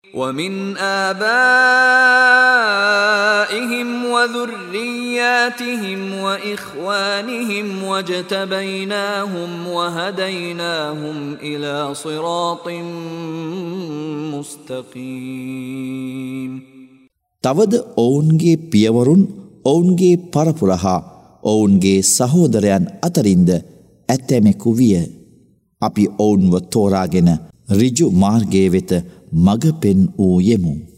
ومن آبائهم وذرياتهم وإخوانهم واجتبيناهم وهديناهم إلى صراط مستقيم. තවද ඔවුන්ගේ පියවරුන් ඔවුන්ගේ පරපුර හා ඔවුන්ගේ සහෝදරයන් අතරින්ද ඇතැමෙකු විය. අපි ඔවුන්ව තෝරාගෙන ඍජු මාර්ගයේ වෙත මඟ පෙන් වූ යෙමු.